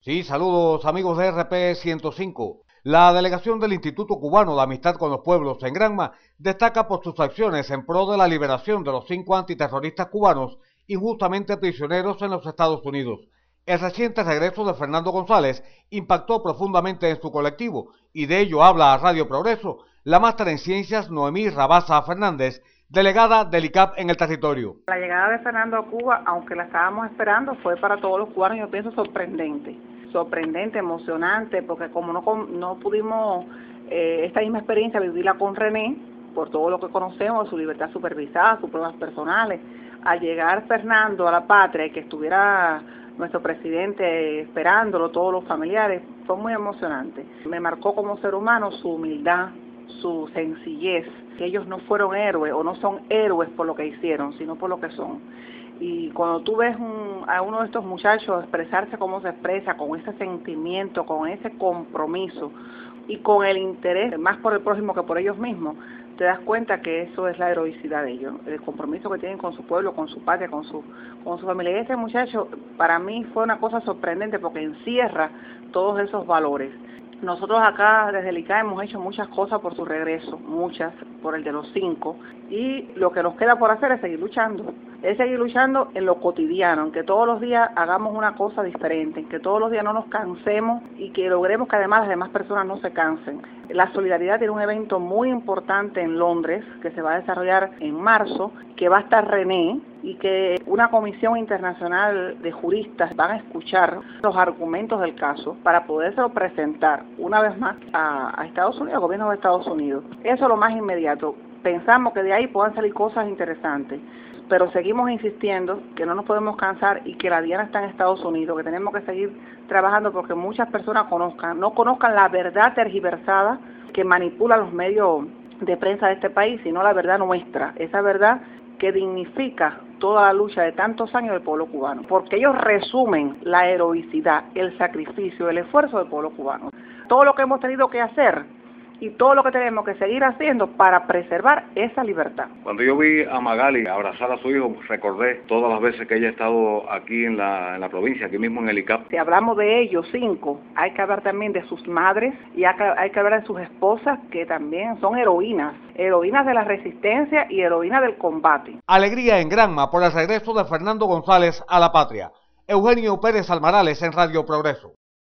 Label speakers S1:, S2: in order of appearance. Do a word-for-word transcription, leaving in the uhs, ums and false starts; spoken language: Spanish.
S1: Sí, saludos amigos de R P ciento cinco. La delegación del Instituto Cubano de Amistad con los Pueblos en Granma destaca por sus acciones en pro de la liberación de los cinco antiterroristas cubanos injustamente prisioneros en los Estados Unidos. El reciente regreso de Fernando González impactó profundamente en su colectivo y de ello habla a Radio Progreso la máster en ciencias Noemí Rabasa Fernández, delegada del I C A P en el territorio.
S2: La llegada de Fernando a Cuba, aunque la estábamos esperando, fue para todos los cubanos, yo pienso, sorprendente. Sorprendente, emocionante, porque como no, no pudimos eh, esta misma experiencia vivirla con René, por todo lo que conocemos, su libertad supervisada, sus pruebas personales, al llegar Fernando a la patria y que estuviera nuestro presidente esperándolo, todos los familiares, fue muy emocionante. Me marcó como ser humano su humildad, su sencillez, que ellos no fueron héroes o no son héroes por lo que hicieron, sino por lo que son. Y cuando tú ves un, a uno de estos muchachos expresarse como se expresa, con ese sentimiento, con ese compromiso y con el interés más por el prójimo que por ellos mismos, te das cuenta que eso es la heroicidad de ellos, el compromiso que tienen con su pueblo, con su patria, con su, con su familia. Y ese muchacho para mí fue una cosa sorprendente porque encierra todos esos valores. Nosotros acá desde el I C A hemos hecho muchas cosas por su regreso, muchas, por el de los cinco, y lo que nos queda por hacer es seguir luchando, es seguir luchando en lo cotidiano, en que todos los días hagamos una cosa diferente, en que todos los días no nos cansemos y que logremos que además las demás personas no se cansen. La solidaridad tiene un evento muy importante en Londres que se va a desarrollar en marzo, que va a estar René, y que una comisión internacional de juristas van a escuchar los argumentos del caso para podérselo presentar una vez más a, a Estados Unidos, al gobierno de Estados Unidos. Eso es lo más inmediato. Pensamos que de ahí puedan salir cosas interesantes, pero seguimos insistiendo que no nos podemos cansar y que la diana está en Estados Unidos, que tenemos que seguir trabajando porque muchas personas conozcan, no conozcan la verdad tergiversada que manipula los medios de prensa de este país, sino la verdad nuestra, esa verdad que dignifica toda la lucha de tantos años del pueblo cubano, porque ellos resumen la heroicidad, el sacrificio, el esfuerzo del pueblo cubano. Todo lo que hemos tenido que hacer y todo lo que tenemos que seguir haciendo para preservar esa libertad.
S3: Cuando yo vi a Magali abrazar a su hijo, recordé todas las veces que ella ha estado aquí en la, en la provincia, aquí mismo en el I C A P.
S2: Si hablamos de ellos cinco, hay que hablar también de sus madres y hay que, hay que hablar de sus esposas, que también son heroínas, heroínas de la resistencia y heroínas del combate.
S1: Alegría en Granma por el regreso de Fernando González a la patria. Eugenio Pérez Almarales en Radio Progreso.